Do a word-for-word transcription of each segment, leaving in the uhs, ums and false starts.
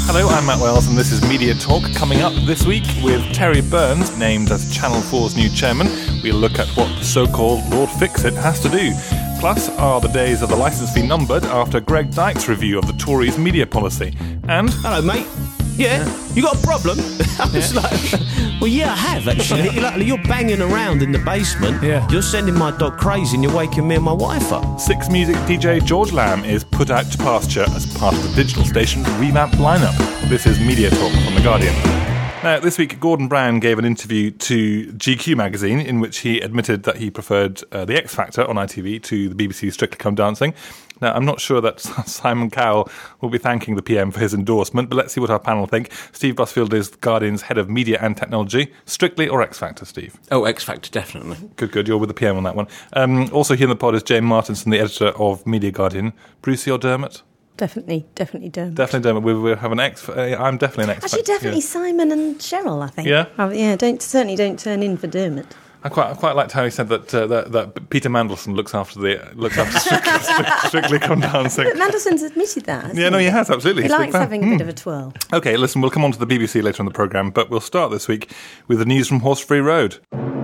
Hello, I'm Matt Wells and this is Media Talk. Coming up this week with Terry Burns, named as Channel four's new chairman. We'll look at what the so-called Lord Fix-It has to do. Plus, are the days of the licence fee numbered after Greg Dyke's review of the Tories' media policy? And... Hello, mate. Yeah, you got a problem? I was Yeah. like, well, yeah, I have, actually. Yeah. Like, you're banging around in the basement. Yeah. You're sending my dog crazy and you're waking me and my wife up. Six Music D J George Lamb is put out to pasture as part of the digital station's revamped lineup. This is Media Talk from The Guardian. Now, this week, Gordon Brown gave an interview to G Q magazine in which he admitted that he preferred uh, The X Factor on I T V to the B B C's Strictly Come Dancing. Now, I'm not sure that Simon Cowell will be thanking the P M for his endorsement, but let's see what our panel think. Steve Busfield is Guardian's head of media and technology. Strictly or X Factor, Steve? Oh, X Factor, definitely. Good, good. You're with the P M on that one. Um, also here in the pod is Jane Martinson, the editor of Media Guardian. Brucey or Dermot? Definitely, definitely Dermot. Definitely Dermot. We, we have an X. Uh, I'm definitely an X. Actually, definitely yeah. Simon and Cheryl, I think. Yeah? Oh, yeah, don't certainly don't turn in for Dermot. I quite, I quite liked how he said that uh, that, that Peter Mandelson looks after the looks after Strictly, Strictly, Strictly Come Dancing. But Mandelson's admitted that, hasn't Yeah, no, he has, absolutely. He He's a big likes fan. having a Mm. bit of a twirl. Okay, listen, we'll come on to the B B C later on the programme, but we'll start this week with the news from Horse Free Road.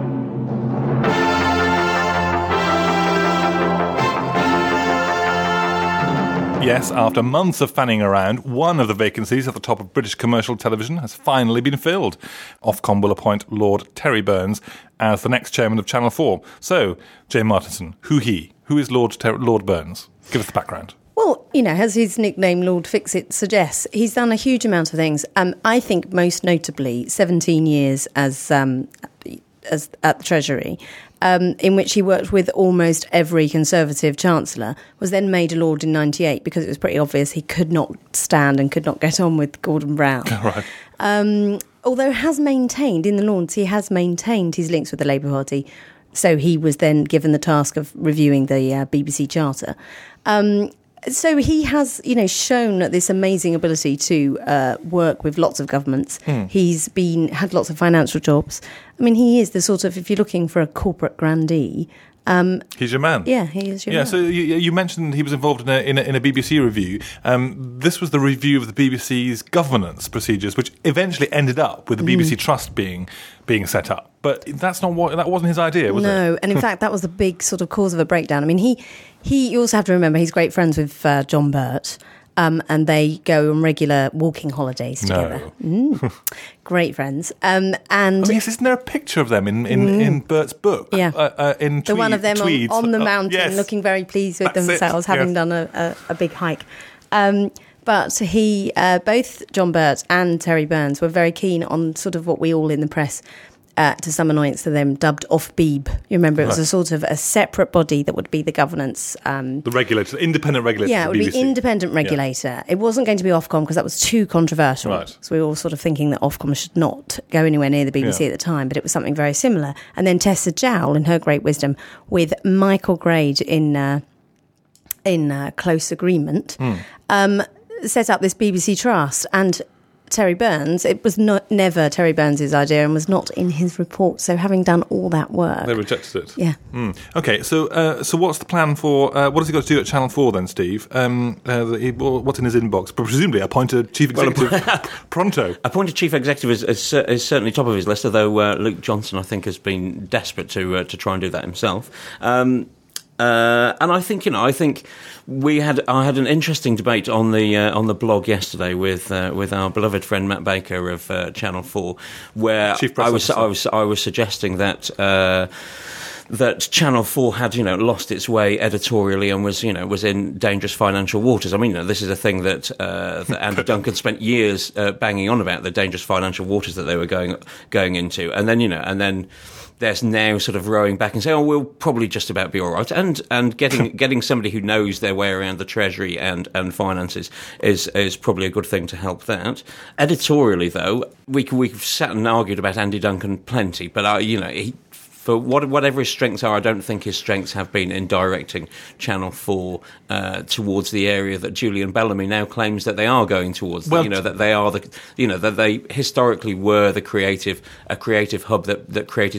Yes, after months of fanning around, one of the vacancies at the top of British commercial television has finally been filled. Ofcom will appoint Lord Terry Burns as the next chairman of Channel four. So, Jane Martinson, who he? Who is Lord Ter- Lord Burns? Give us the background. Well, you know, as his nickname Lord Fix-It suggests, he's done a huge amount of things. Um, I think most notably seventeen years as um, as at the Treasury, um, in which he worked with almost every Conservative Chancellor, was then made a Lord in ninety-eight because it was pretty obvious he could not stand and could not get on with Gordon Brown. Right. Um, although has maintained, in the Lords, he has maintained his links with the Labour Party. So he was then given the task of reviewing the uh, B B C Charter. Um, so he has, you know, shown this amazing ability to uh, work with lots of governments. Hmm. He's been had lots of financial jobs. I mean, he is the sort of, if you're looking for a corporate grandee, um, He's your man. yeah, he is your Yeah, man. so you, you mentioned he was involved in a, in a, in a B B C review. Um, this was the review of the B B C's governance procedures, which eventually ended up with the B B C Mm. Trust being being set up. But that's not what that wasn't his idea, was it? No, and in fact, that was the big sort of cause of a breakdown. I mean, he, he you also have to remember he's great friends with uh, John Birt, um, and they go on regular walking holidays together. No. Mm, great friends. Um, and Oh, yes, isn't there a picture of them in, in, Mm. in Bert's book? Yeah. Uh, uh, in the tweed, one of them on, tweeds. on the Uh, mountain, yes. looking very pleased with That's it, themselves, having yes. done a, a, a big hike. Um, but he, uh, both John Birt and Terry Burns were very keen on sort of what we all in the press, uh, to some annoyance to them, dubbed Off-Beeb. You remember it was Right. a sort of a separate body that would be the governance. Um, The regulator, the independent regulator. yeah, it of would the be B B C. independent regulator. It wasn't going to be Ofcom because that was too controversial. Right. So we were all sort of thinking that Ofcom should not go anywhere near the B B C Yeah. at the time, but it was something very similar. And then Tessa Jowell, in her great wisdom, with Michael Grade in uh, in uh, close agreement, Hmm. um, set up this B B C Trust. And Terry Burns, it was not never Terry Burns' idea and was not in his report. So having done all that work, They rejected it. yeah. Mm. Okay, so uh, so what's the plan for, uh, what has he got to do at Channel four then, Steve? Um, uh, he, what's in his inbox? Presumably appoint a chief executive pronto. Appointed chief executive is, is, is certainly top of his list, although uh, Luke Johnson, I think, has been desperate to uh, to try and do that himself. Um, uh, and I think, you know, I think we had I had an interesting debate on the uh, on the blog yesterday with uh, with our beloved friend Matt Baker of uh, Channel four, where Chief Press I was Officer. I was I was suggesting that. Uh, that Channel four had, you know, lost its way editorially and was, you know, was in dangerous financial waters. I mean, you know, this is a thing that, uh, that Andy Duncan spent years uh, banging on about, the dangerous financial waters that they were going going into. And then, you know, and then there's now sort of rowing back and saying, oh, we'll probably just about be all right. And and getting getting somebody who knows their way around the Treasury and, and finances is is probably a good thing to help that. Editorially, though, we we've sat and argued about Andy Duncan plenty, but, uh, you know, he... For what, whatever his strengths are, I don't think his strengths have been in directing Channel four uh, towards the area that Julian Bellamy now claims that they are going towards. Well, you know, that they are the, you know, that they historically were the creative, a creative hub that, that created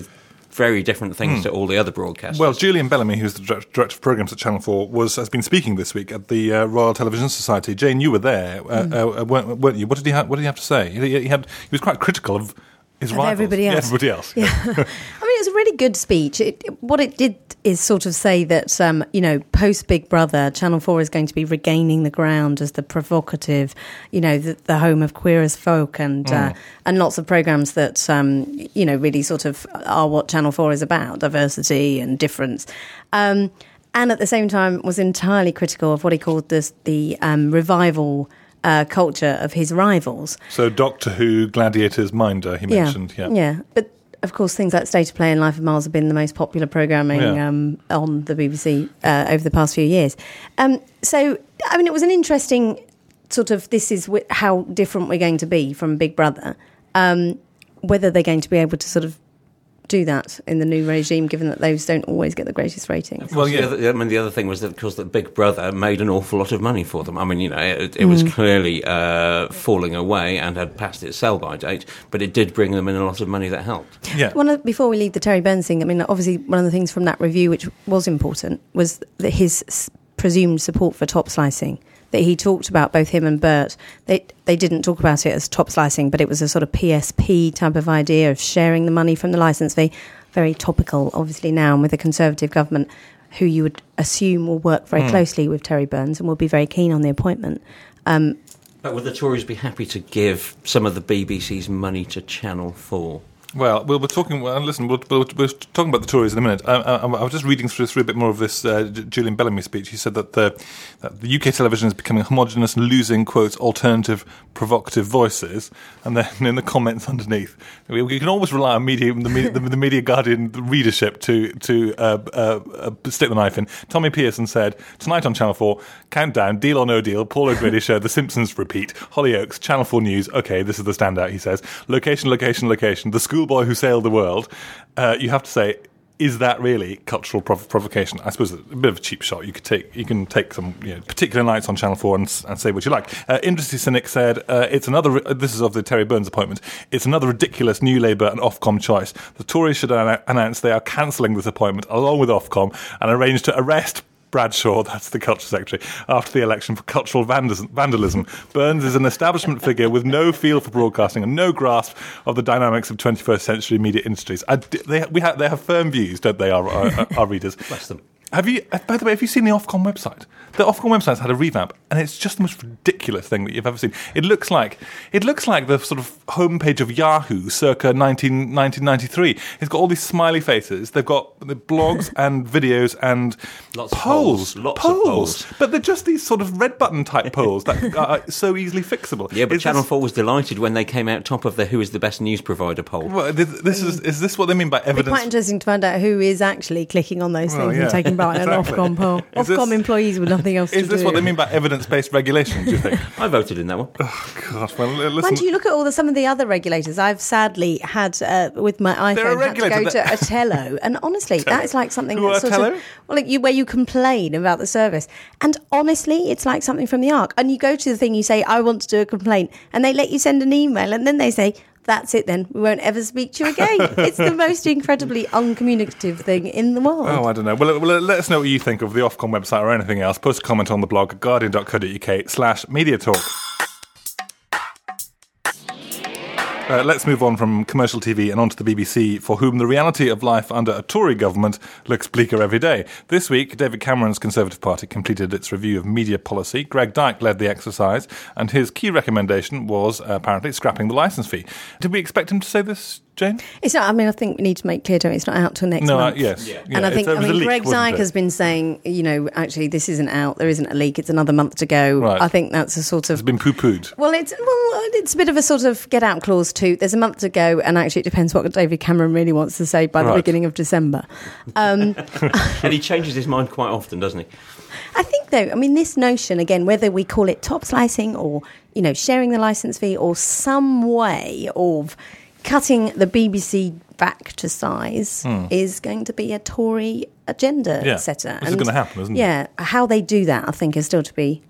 very different things Mm. to all the other broadcasters. Well, Julian Bellamy, who's the direct- director of programmes at Channel four, was has been speaking this week at the uh, Royal Television Society. Jane, you were there, uh, Mm. uh, weren't, weren't you? What did he ha- What did he have to say? He, he had he was quite critical of his Of rivals. everybody else. Yeah, everybody else. Yeah. I mean, it was a really good speech. It, it- what it did is sort of say that, um, you know, post Big Brother, Channel four is going to be regaining the ground as the provocative, you know, the, the home of queer as folk and Mm. uh, and lots of programmes that, um, you know, really sort of are what Channel four is about, diversity and difference. Um, and at the same time was entirely critical of what he called this, the um, revival uh, culture of his rivals. So Doctor Who, Gladiators, Minder, he mentioned. Yeah. Yeah, but of course things like State of Play and Life of Miles have been the most popular programming Yeah. um, on the B B C uh, over the past few years. Um, so, I mean, it was an interesting sort of, this is wh- how different we're going to be from Big Brother. Um, whether they're going to be able to sort of do that in the new regime, given that those don't always get the greatest ratings. Well, The yeah. other, I mean, the other thing was that, of course, that Big Brother made an awful lot of money for them. I mean, you know, it, it was clearly uh, falling away and had passed its sell-by date, but it did bring them in a lot of money that helped. Yeah. One of, before we leave the Terry Burns thing, I mean, obviously one of the things from that review which was important was that his s- presumed support for top slicing. That he talked about, both him and Bert. They they didn't talk about it as top slicing, but it was a sort of P S P type of idea of sharing the money from the licence fee. Very topical, obviously, now, and with a Conservative government who you would assume will work very Mm. closely with Terry Burns and will be very keen on the appointment. Um, But would the Tories be happy to give some of the B B C's money to Channel four? Well, we'll we're talking. Well, listen, we'll, we'll, we're talking about the Tories in a minute. I, I, I was just reading through, through a bit more of this uh, J- Julian Bellamy speech. He said that the, that the U K television is becoming homogenous and losing, quotes, alternative, provocative voices. And then in the comments underneath, we, we can always rely on media, the, media, the, the Media Guardian readership to to uh, uh, uh, stick the knife in. Tommy Pearson said, tonight on Channel four, countdown, Deal or No Deal, Paul O'Grady Show, The Simpsons repeat, Hollyoaks, Channel four News. Okay, this is the standout, he says. Location, location, location. The schoolboy who sailed the world. Uh, you have to say, is that really cultural prov- provocation? I suppose a bit of a cheap shot. You could take, you can take some you know, particular nights on Channel four and, and say what you like. Uh, Industry Cynic said, uh, it's another, this is of the Terry Burns appointment, it's another ridiculous New Labour and Ofcom choice. The Tories should an- announce they are cancelling this appointment along with Ofcom and arrange to arrest Bradshaw, that's the culture secretary, after the election for cultural vandalism. vandalism. Burns is an establishment figure with no feel for broadcasting and no grasp of the dynamics of twenty-first century media industries. I, they, we have, they have firm views, don't they, our, our, our readers? Bless them. Have you, by the way, have you seen the Ofcom website? The Ofcom website's had a revamp, and it's just the most ridiculous thing that you've ever seen. It looks like it looks like the sort of homepage of Yahoo circa nineteen ninety-three. It's got all these smiley faces. They've got the blogs and videos and Lots of polls, polls. Lots of polls. But they're just these sort of red button type polls that are so easily fixable. Yeah, but Is Channel this- four was delighted when they came out top of the Who is the Best news provider poll. Well, this, this is is this what they mean by It'd be evidence? quite interesting to find out who is actually clicking on those Well, things yeah. and taking part in an Exactly. Ofcom poll. Is this- Ofcom employees with nothing else to Is do. this what they mean by evidence-based regulation? Do you think? I voted in that one. God, well, Mind listen. you, look at all the some of the other regulators. I've sadly had uh, with my They're a iPhone had to regulator, go they're- to Otello, and honestly, that is like something Who are that's sort Otello? of well, like you where you complain about the service, and honestly, it's like something from the Ark. And you go to the thing, you say, "I want to do a complaint," and they let you send an email, and then they say, "That's it. Then we won't ever speak to you again." It's the most incredibly uncommunicative thing in the world. Oh, I don't know. Well, well, let us know what you think of the Ofcom website or anything else. Post a comment on the blog at guardian dot co dot uk slash media talk. Uh, let's move on from commercial T V and onto the B B C, for whom the reality of life under a Tory government looks bleaker every day. This week, David Cameron's Conservative Party completed its review of media policy. Greg Dyke led the exercise, and his key recommendation was uh, apparently scrapping the licence fee. Did we expect him to say this, Jane? It's not. I mean, I think we need to make clear to him it's not out till next No, uh, month. yes. Yeah. and I it's- think, it I was a mean, leak, Greg wasn't Dyke it? has been saying, you know, actually, this isn't out. There isn't a leak. It's another month to go. Right. I think that's a sort It's of. been poo-pooed. Well, it's well, it's a bit of a sort of get out clause too. There's a month to go, and actually, it depends what David Cameron really wants to say by the Right. beginning of December. Um, And he changes his mind quite often, doesn't he? I think, though, I mean, this notion again, whether we call it top slicing or you know sharing the license fee or some way of cutting the B B C back to size, is going to be a Tory agenda Yeah. setter. This is gonna happen, isn't it? Yeah, how they do that, I think, is still to be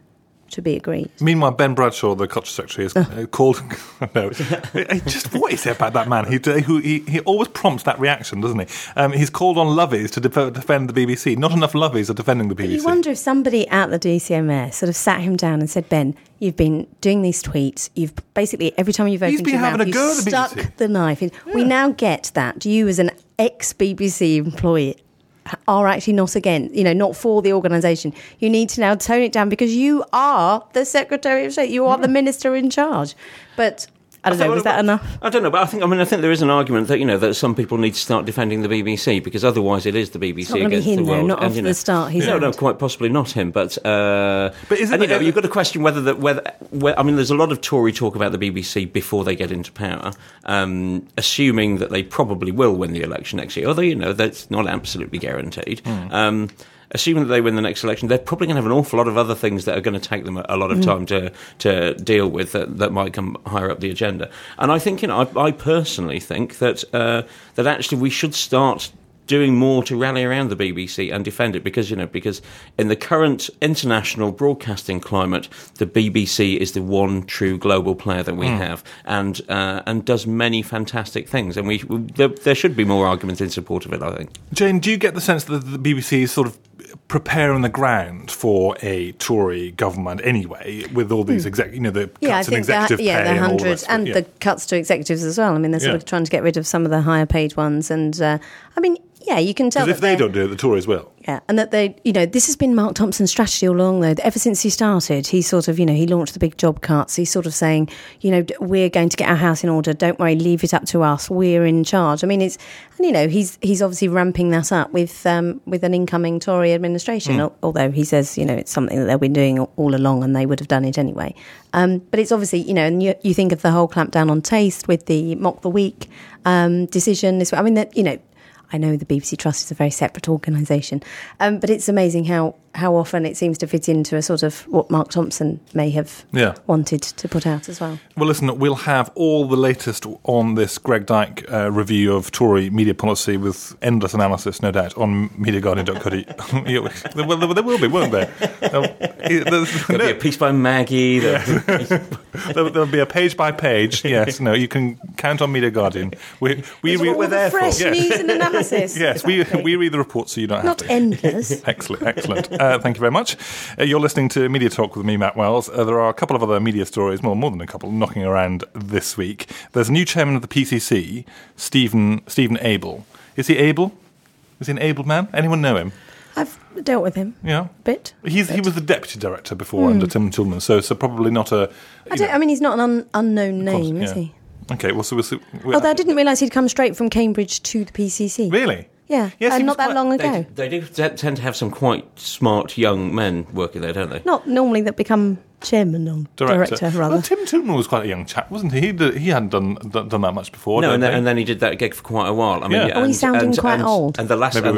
to be agreed. Meanwhile, Ben Bradshaw, the culture secretary, is uh, called. no, just what is it about that man? He, who he, he always prompts that reaction, doesn't he? Um, he's called on lovies to def- defend the B B C. Not enough lovies are defending the B B C. You wonder if somebody at the D C M S sort of sat him down and said, "Ben, you've been doing these tweets. You've basically every time you've opened He's been your having mouth, a go you've at the stuck B B C. the knife in." Yeah. We now get that you, as an ex-B B C employee, are actually not again, you know, not for the organisation. You need to now tone it down because you are the Secretary of State. You are the Minister in charge. But I don't I know, was that enough? I don't know, but I think, I mean, I think there is an argument that, you know, that some people need to start defending the B B C because otherwise it is the B B C against him, the world. Though, not and, off you know, the start. He's no, out. no, quite possibly not him. But, uh, but isn't and, you know, it, you've got to question whether that, whether, whether, I mean, there's a lot of Tory talk about the B B C before they get into power, um, assuming that they probably will win the election next year. Although, you know, that's not absolutely guaranteed. Mm. Um, Assuming that they win the next election, they're probably going to have an awful lot of other things that are going to take them a lot of time to to deal with that, that might come higher up the agenda. And I think, you know, I, I personally think that uh, that actually we should start doing more to rally around the B B C and defend it because, you know, because in the current international broadcasting climate, the B B C is the one true global player that we mm. have and uh, and does many fantastic things. And we, we there, there should be more argument in support of it, I think. Jane, do you get the sense that the B B C is sort of preparing the ground for a Tory government anyway, with all these exec, you know, the yeah, cuts in executive that, yeah, pay the and all hundred that and yeah. the cuts to executives as well. I mean, they're sort yeah. of trying to get rid of some of the higher paid ones, and uh, I mean, yeah, you can tell because if they don't do it, the Tories will. Yeah, and that they, you know, this has been Mark Thompson's strategy all along, though. Ever since he started, he sort of, you know, he launched the big job cuts. He's sort of saying, you know, we're going to get our house in order. Don't worry, leave it up to us. We're in charge. I mean, it's, and you know, he's he's obviously ramping that up with um, with an incoming Tory administration. Mm. Although he says, you know, it's something that they've been doing all along, and they would have done it anyway. Um, but it's obviously, you know, and you, you think of the whole clampdown on taste with the Mock the Week um, decision. I mean, that you know. I know the B B C Trust is a very separate organisation, um, but it's amazing how, how often it seems to fit into a sort of what Mark Thompson may have yeah. wanted to put out as well. Well, listen, we'll have all the latest on this Greg Dyke uh, review of Tory media policy with endless analysis, no doubt, on media guardian dot co dot uk. Well, there will be, won't there? There'll, there'll no. be a piece by Maggie. There'll, there'll, therell be a page by page. Yes, no, you can count on Media Guardian. We, we read, what we're there fresh for. news and analysis. Yes, exactly. we we read the report so you don't Not have to. Not endless. Excellent, excellent. Uh, thank you very much. Uh, you're listening to Media Talk with me, Matt Wells. Uh, there are a couple of other media stories, well, more than a couple, knocking around this week. There's a new chairman of the P C C, Stephen Stephen Abel. Is he able? Is he an able man? Anyone know him? I've dealt with him. Yeah, a bit. He's bit. He was the deputy director before mm. under Tim Tillman, so so probably not a. I, don't, I mean, he's not an un, unknown name, course, is yeah. he? Okay, well, so we'll see. We'll, Although I didn't realise he'd come straight from Cambridge to the P C C. Really? Yeah, yes, uh, not that quite, long ago. They, they do tend to have some quite smart young men working there, don't they? Not normally that become chairman or director, director rather. Well, Tim Tillman was quite a young chap, wasn't he? He, did, he hadn't done, done done that much before. No, and then, he? and then he did that gig for quite a while. I mean, yeah. yeah, oh, and, he's sounding and, quite and, old. And the last, and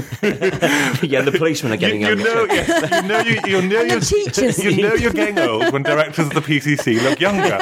the, yeah, the policemen are getting you, you younger. Know, yes, you know, you, you know, and you're, the teachers. You know, you're getting old when directors of the P C C look younger.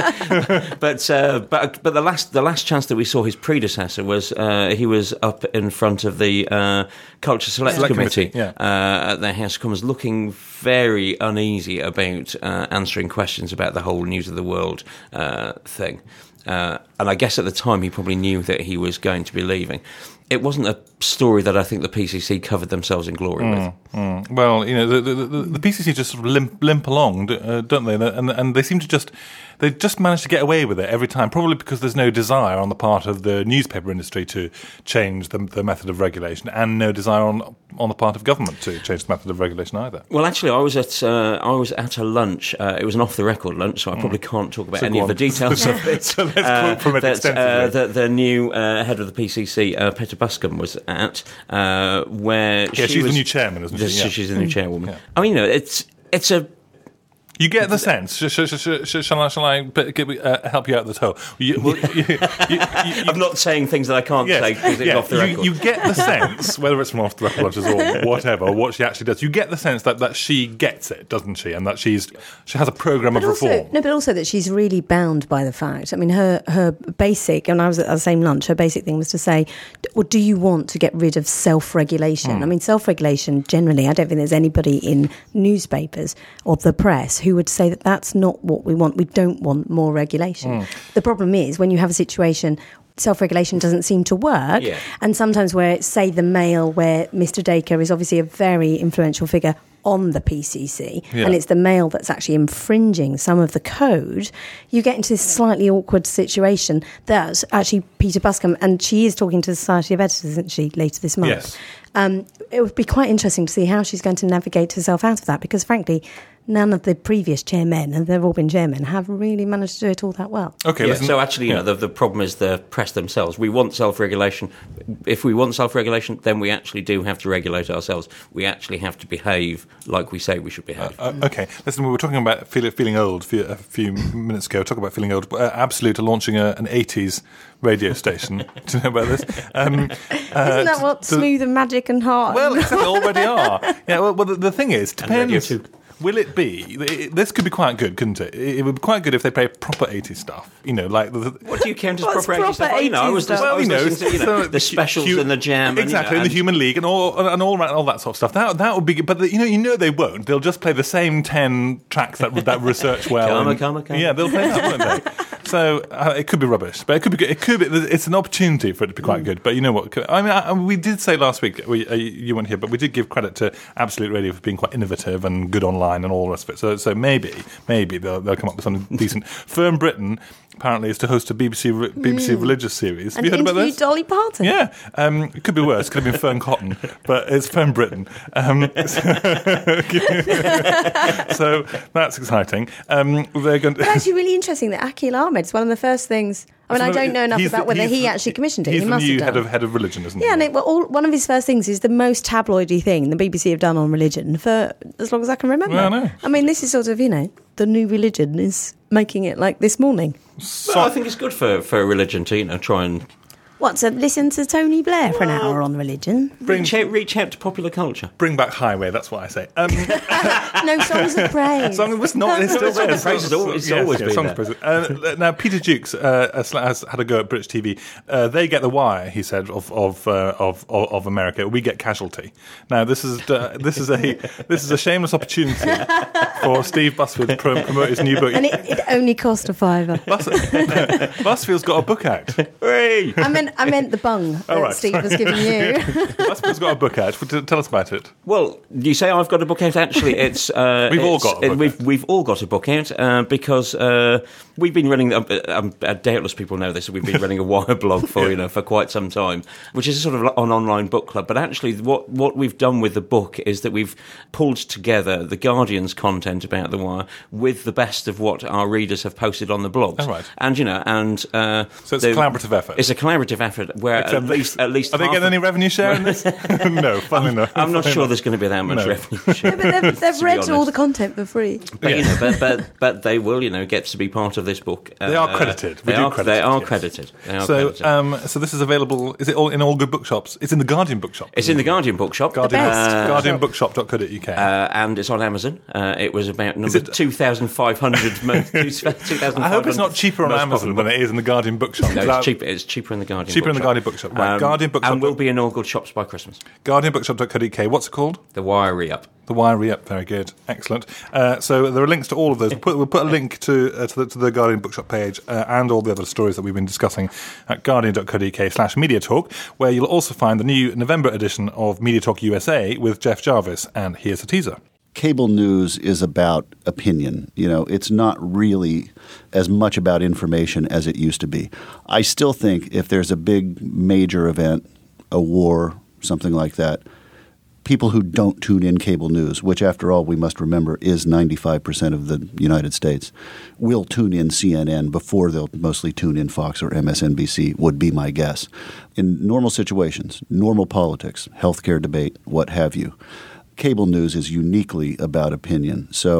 but uh, but but the last the last chance that we saw his predecessor was uh, he was up in front of the uh, Culture Select, Select Committee, Committee yeah. uh, at their House of Commons, looking very uneasy about uh, answering questions about the whole News of the World uh, thing. Uh, and I guess at the time he probably knew that he was going to be leaving. It wasn't a story that I think the P C C covered themselves in glory mm, with. Mm. Well, you know, the, the, the, the P C C just sort of limp, limp along, uh, don't they? And, and they seem to just, they just manage to get away with it every time, probably because there's no desire on the part of the newspaper industry to change the, the method of regulation, and no desire on on the part of government to change the method of regulation either. Well, actually, I was at uh, I was at a lunch. Uh, it was an off-the-record lunch, so I probably mm. can't talk about so any of the details of it. So let's quote from it that, extensively. Uh, the, the new uh, head of the P C C, uh, Peter Buscombe, was at, uh, where yeah, she she's was, the new chairman, isn't she? Yeah. She's the new chairwoman. Yeah. I mean, you know, it's it's a You get the sense. Sh- sh- sh- sh- shall I, shall I b- give, uh, help you out this hole? You, well, you, you, you, you, I'm not saying things that I can't yes, say because it's yeah, off the you, record. you get the sense, whether it's from off the record or whatever, or what she actually does, you get the sense that, that she gets it, doesn't she? And that she's she has a programme of But also, reform. no, but also that she's really bound by the fact. I mean, her her basic, and I was at the same lunch, her basic thing was to say, well, do you want to get rid of self-regulation? Mm. I mean, self-regulation, generally, I don't think there's anybody in newspapers or the press who would say that that's not what we want. We don't want more regulation. Mm. The problem is when you have a situation, self-regulation doesn't seem to work. Yeah. And sometimes where, say, the Mail, where Mister Dacre is obviously a very influential figure on the P C C, yeah. and it's the Mail that's actually infringing some of the code, you get into this slightly awkward situation that actually Peter Buscombe, and she is talking to the Society of Editors, isn't she, later this month? Yes. Um, it would be quite interesting to see how she's going to navigate herself out of that, because frankly, none of the previous chairmen, and they've all been chairmen, have really managed to do it all that well. Okay, yeah, listen, so actually, you yeah. know, the, the problem is the press themselves. We want self-regulation. If we want self-regulation, then we actually do have to regulate ourselves. We actually have to behave like we say we should behave. Uh, uh, okay, listen, we were talking about feel, feeling old a few, a few minutes ago. Talk about feeling old. Uh, Absolute are launching a, an eighties radio station. Do you know about this? Um, uh, Isn't that what to, Smooth and Magic and Hard? Well, exactly, they already are. Yeah. Well, well the, the thing is, And Radio depends. two. Will it be? It, this could be quite good, couldn't it? It, it would be quite good if they play proper eighties stuff. You know, like the, the, What do you count as What's proper eighties stuff? proper Oh, you know, I was, eighties just, I was stuff? Well, you know, listening to you know, so the specials hu- and the jam, exactly, and, you know, and the and Human League, and all and all, all that sort of stuff. That that would be good. But the, you know, you know they won't. They'll just play the same ten tracks that that research well. Karma, and, karma, karma. Yeah, they'll play that, won't they? So uh, it could be rubbish, but it could be good. It could be. It's an opportunity for it to be quite good. But you know what? I mean, I, we did say last week. We, uh, you weren't here, but we did give credit to Absolute Radio for being quite innovative and good online and all the rest of it. So, so maybe, maybe they'll, they'll come up with something decent. Firm Britain apparently is to host a B B C re- B B C Mm. religious series. Have and you heard about interview this? Dolly Parton. Yeah, um, it could be worse. It could have been Fern Cotton, but it's Fern Britain. Um, so that's exciting. Um, they're going to. It's actually really interesting that Akhil Ahmed is one of the first things. I mean, I don't know enough He's about the- whether he's he the- actually commissioned it. He's He the must new have head done. of head of religion, isn't Yeah, he? and it, well, all, one of his first things is the most tabloidy thing the B B C have done on religion for as long as I can remember. Well, I know. I mean, this is sort of, you know, the new religion is making it like this morning. Well, I think it's good for, for a religion to, you know, try and What, to listen to Tony Blair for an hour on religion? reach out, reach out to popular culture. Bring back Highway. That's what I say. Um, No songs of praise. Song was not. It's still Song there. of Praise has always- it's Yes, always yes, been Song of there. Praise. Uh, now, Peter Jukes uh, has has had a go at British T V. Uh, they get The Wire, he said, of of, uh, of of of America. We get Casualty. Now, this is uh, this is a this is a shameless opportunity for Steve Busfield to pro- promote his new book. And it, it only cost a fiver. Bus- Busfield's got a book out. Hooray! I meant, I meant the bung that Oh, right, Steve sorry. was giving you. Busfield's got a book out. T- Tell us about it. Well, you say I've got a book out. Actually, it's uh, We've all it's- got a it- book we've out. we've all got a book out uh, because uh, we've been running. Um, um, uh, doubtless people know this. We've been running a Wire blog for you know for quite some time, which is a sort of like an online book club. But actually, what what we've done with the book is that we've pulled together the Guardian's content about the Wire with the best of what our readers have posted on the blogs. Oh, right. And you know, and uh, So it's a the- collaborative effort. It's a collaborative effort where at Except- least at least Are they half getting of- any revenue share in this? No, funny enough. I'm not Funny sure enough. there's going to be that much No. revenue share. But they've, they've to be read all honest. the content for free. But, you know, but, but but they will, you know, get to be part of this book. They are credited. We They do are, credit they it, are yes. credited. They are So, credited. um, so this is available. Is it all in all good bookshops? It's in the Guardian bookshop. It's in the Guardian bookshop. Guardian, best. Uh, guardian bookshop dot co dot uk. uh, and it's on Amazon. Uh, it was about number it- two thousand five hundred most. two thousand I hope it's not cheaper on most Amazon popular than it is in the Guardian bookshop. No, That- it's cheaper. It's cheaper in the Guardian. Cheaper in the bookshop. Guardian bookshop. Right, Guardian bookshop. and will be in all good shops by Christmas. guardian bookshop dot co dot uk. What's it called? The Wire re-up. The Wire re-up. Very good. Excellent. Uh, so there are links to all of those. We'll put, we'll put a link to uh, to, the, to the Guardian bookshop page uh, and all the other stories that we've been discussing at guardian dot co dot uk slash media talk, where you'll also find the new November edition of Media Talk U S A with Jeff Jarvis. And here's a teaser. Cable news is about opinion. You know, it's not really as much about information as it used to be. I still think if there's a big major event, a war, something like that, people who don't tune in cable news, which after all we must remember is ninety-five percent of the United States, will tune in C N N before they'll mostly tune in Fox or M S N B C, would be my guess. In normal situations, normal politics, healthcare debate, what have you, cable news is uniquely about opinion. So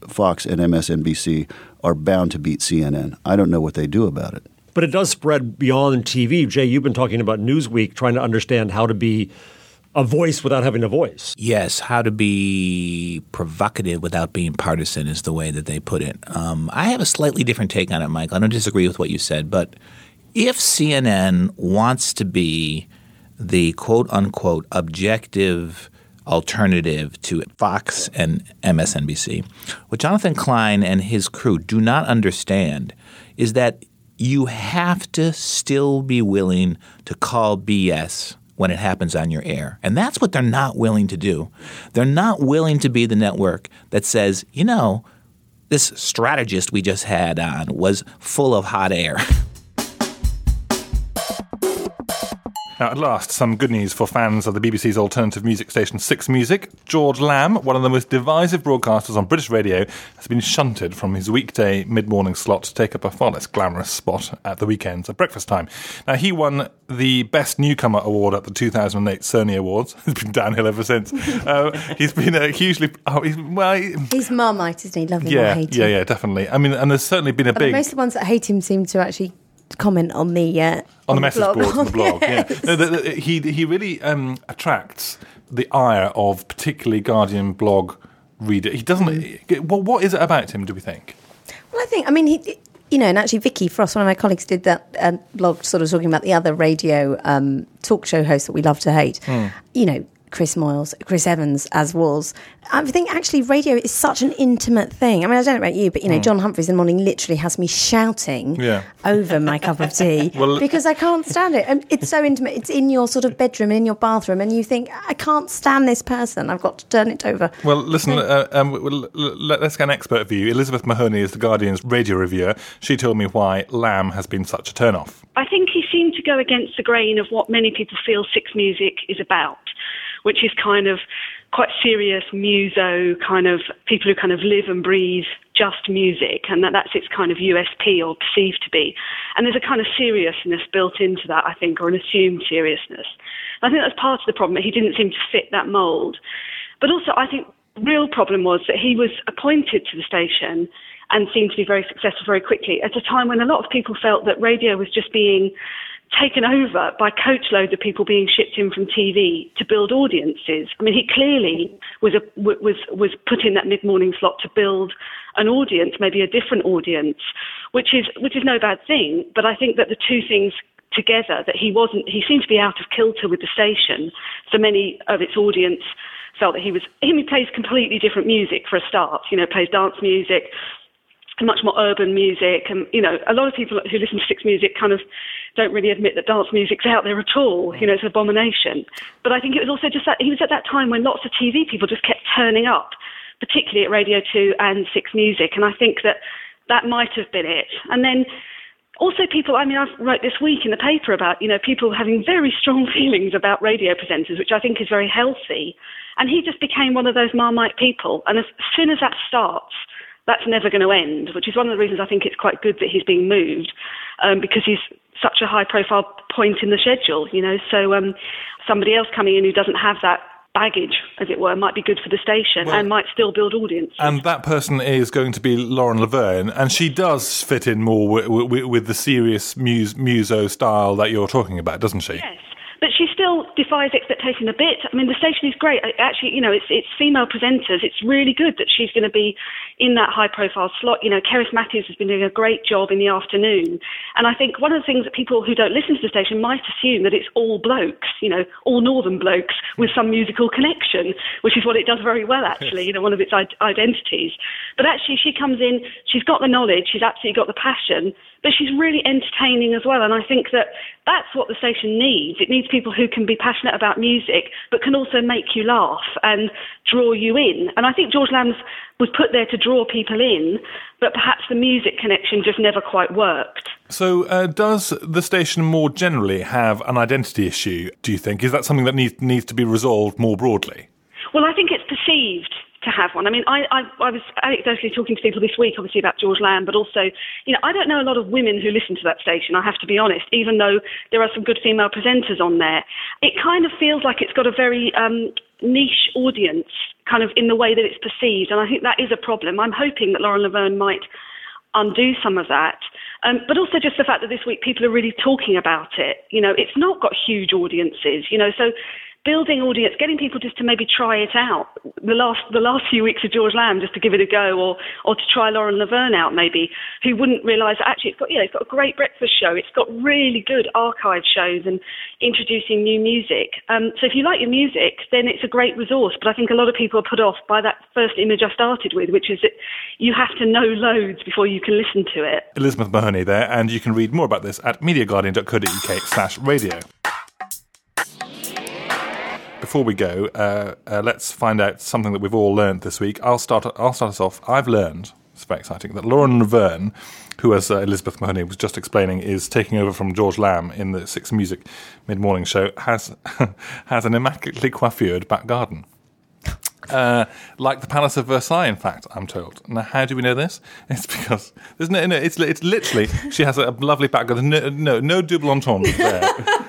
Fox and M S N B C are bound to beat C N N. I don't know what they do about it. But it does spread beyond T V. Jay, you've been talking about Newsweek, trying to understand how to be a voice without having a voice. Yes, how to be provocative without being partisan is the way that they put it. Um, I have a slightly different take on it, Mike. I don't disagree with what you said, but if C N N wants to be the quote-unquote objective alternative to Fox and M S N B C, what Jonathan Klein and his crew do not understand is that you have to still be willing to call B S when it happens on your air. And that's what they're not willing to do. They're not willing to be the network that says, you know, this strategist we just had on was full of hot air. Now, at last, some good news for fans of the B B C's alternative music station Six Music. George Lamb, one of the most divisive broadcasters on British radio, has been shunted from his weekday mid-morning slot to take up a far less glamorous spot at the weekends at breakfast time. Now, he won the Best Newcomer Award at the two thousand eight Cerny Awards. It's been downhill ever since. uh, he's been a hugely... Oh, he's, well, he, he's Marmite, isn't he? Love him yeah, or hate him. Yeah, yeah, definitely. I mean, and there's certainly been a But big... most of the ones that hate him seem to actually comment on the uh, on, on the message blog. boards on the blog. Yes. Yeah, no, the, the, he he really um, attracts the ire of particularly Guardian blog reader. He doesn't. Mm. Well, what is it about him? Do we think? Well, I think. I mean, he. You know, and actually, Vicky Frost, one of my colleagues, did that uh, blog, sort of talking about the other radio um, talk show hosts that we love to hate. Mm. You know, Chris Moyles, Chris Evans, as was. I think actually radio is such an intimate thing. I mean, I don't know about you, but, you know, mm. John Humphreys in the morning literally has me shouting yeah. over my cup of tea well, because I can't stand it. And it's so intimate. It's in your sort of bedroom, in your bathroom, and you think, I can't stand this person. I've got to turn it over. Well, listen, uh, um, let's get an expert view. Elizabeth Mahoney is the Guardian's radio reviewer. She told me why Lamb has been such a turn-off. I think he seemed to go against the grain of what many people feel Six Music is about, which is kind of quite serious, muso, kind of people who kind of live and breathe just music, and that, that's its kind of U S P, or perceived to be. And there's a kind of seriousness built into that, I think, or an assumed seriousness. And I think that's part of the problem, that he didn't seem to fit that mould. But also, I think the real problem was that he was appointed to the station and seemed to be very successful very quickly at a time when a lot of people felt that radio was just being taken over by coachloads of people being shipped in from T V to build audiences. I mean, he clearly was a, was was put in that mid-morning slot to build an audience, maybe a different audience, which is which is no bad thing. But I think that the two things together, that he wasn't, he seemed to be out of kilter with the station. So many of its audience felt that he was, he plays completely different music for a start. You know, plays dance music, much more urban music, and you know, a lot of people who listen to Six Music kind of don't really admit that dance music's out there at all. You know, it's an abomination. But I think it was also just that he was at that time when lots of T V people just kept turning up, particularly at Radio two and Six Music, and I think that that might have been it. And then also people, I mean, I wrote this week in the paper about, you know, people having very strong feelings about radio presenters, which I think is very healthy. And he just became one of those Marmite people. And as soon as that starts, that's never going to end, which is one of the reasons I think it's quite good that he's being moved, um, because he's such a high-profile point in the schedule, you know. So um, somebody else coming in who doesn't have that baggage, as it were, might be good for the station, well, and might still build audience. And that person is going to be Lauren Laverne, and she does fit in more with, with, with the serious muse, muso style that you're talking about, doesn't she? Yes. But she still defies expectation a bit. I mean, the station is great. Actually, you know, it's it's female presenters. It's really good that she's going to be in that high-profile slot. You know, Keris Matthews has been doing a great job in the afternoon. And I think one of the things that people who don't listen to the station might assume that it's all blokes, you know, all northern blokes with some musical connection, which is what it does very well, actually, you know, one of its I- identities. But actually, she comes in, she's got the knowledge, she's absolutely got the passion, but she's really entertaining as well. And I think that that's what the station needs. It needs people who can be passionate about music, but can also make you laugh and draw you in. And I think George Lamb's was put there to draw people in, but perhaps the music connection just never quite worked. So uh, does the station more generally have an identity issue, do you think? Is that something that needs, needs to be resolved more broadly? Well, I think it's perceived to have one. I mean, I, I, I was anecdotally talking to people this week, obviously, about George Lamb, but also, you know, I don't know a lot of women who listen to that station, I have to be honest, even though there are some good female presenters on there. It kind of feels like it's got a very um, niche audience kind of in the way that it's perceived. And I think that is a problem. I'm hoping that Lauren Laverne might undo some of that. Um, but also just the fact that this week people are really talking about it. You know, it's not got huge audiences, you know, so building audience, getting people just to maybe try it out. The last the last few weeks of George Lamb, just to give it a go, or or to try Lauren Laverne out maybe, who wouldn't realise that actually it's got, you know, it's got a great breakfast show. It's got really good archive shows and introducing new music. Um, so if you like your music, then it's a great resource. But I think a lot of people are put off by that first image I started with, which is that you have to know loads before you can listen to it. Elizabeth Mahoney there, and you can read more about this at mediaguardian.co.uk slash radio. Before we go, uh, uh, let's find out something that we've all learned this week. I'll start. I'll start us off. I've learned, it's very exciting, that Lauren Laverne, who, as uh, Elizabeth Mahoney was just explaining, is taking over from George Lamb in the Six Music mid-morning show, has has an immaculately coiffured back garden. Uh, like the Palace of Versailles, in fact, I'm told. Now, how do we know this? It's because there's no, no it's it's literally she has a lovely back garden. No, no, no double entendre there.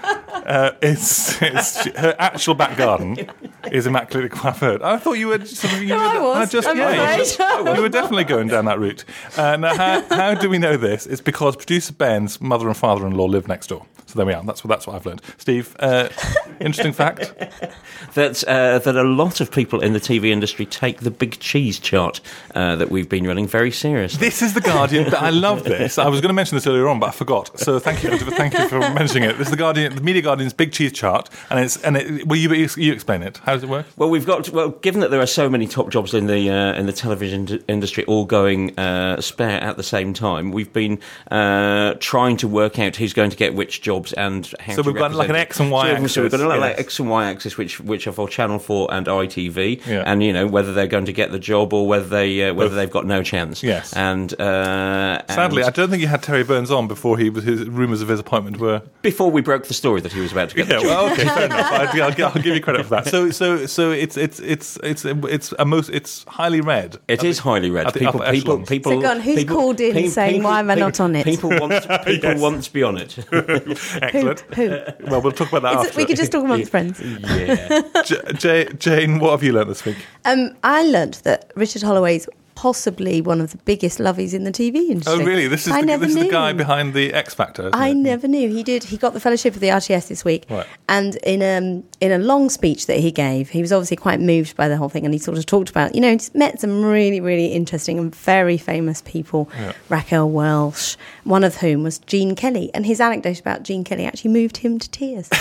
Uh, it's, it's her actual back garden is immaculately coiffured. I thought you were sort of, you No, were, I was. I just, I'm yeah, you, afraid. were, you were definitely going down that route. Uh, now, how, how do we know this? It's because producer Ben's mother and father-in-law live next door. So there we are. That's what that's what I've learned. Steve, uh, interesting fact that uh, that a lot of people in the T V industry take the big cheese chart uh, that we've been running very seriously. This is the Guardian. I love this. I was going to mention this earlier on, but I forgot. So thank you, for, thank you for mentioning it. This is the Guardian, the Media Guardian's big cheese chart, and it's and it. Well, you you explain it. How does it work? Well, we've got well, given that there are so many top jobs in the uh, in the television d- industry, all going uh, spare at the same time, we've been uh, trying to work out who's going to get which jobs and how. So to we've got like an represent X and Y so, axis. So we've got a like, Yes. X and Y axis, which which are for Channel Four and I T V, Yeah. and you know whether they're going to get the job or whether they uh, whether Both. they've got no chance. Yes. And uh, Sadly, I and don't think you had Terry Burns on before he was. His rumours of his appointment were. before we broke the story that he was about to get Yeah, the job. well, okay, fair enough. I'll, I'll, I'll give you credit for that. So, so, so it's it's it's it's it's a most it's highly read. It at is the- highly read. at the People, upper people, echelons. people. So go on, who's people, called in pe- saying, people- "Why am I pe- not on it?" People want, people Yes. want to be on it. Excellent. Who? Well, we'll talk about that It's- after. we could just talk amongst friends. Yeah. J- J- Jane, what have you learnt this week? Um, I learnt that Richard Holloway's possibly one of the biggest lovies in the T V industry. Oh, really? This is I the, never this is knew. the guy behind the X Factor. Isn't I it? never knew he did. He got the fellowship of the R T S this week, Right. and in um in a long speech that he gave, he was obviously quite moved by the whole thing, and he sort of talked about, you know, he's met some really really interesting and very famous people, Yeah. Raquel Welch, one of whom was Gene Kelly, and his anecdote about Gene Kelly actually moved him to tears.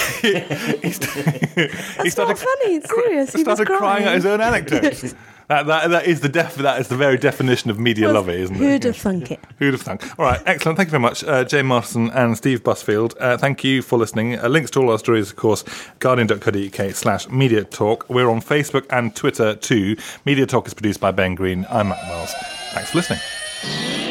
he started, That's not funny. It's serious. He was started crying at his own anecdotes. That, that, that is the def, That is the very definition of media lovey, isn't it? Who'd have thunk it? Who'd have thunk? All right, excellent. Thank you very much, uh, Jane Marston and Steve Busfield. Uh, thank you for listening. Uh, links to all our stories, of course, guardian.co.uk slash Media Talk. We're on Facebook and Twitter too. Media Talk is produced by Ben Green. I'm Matt Wells. Thanks for listening.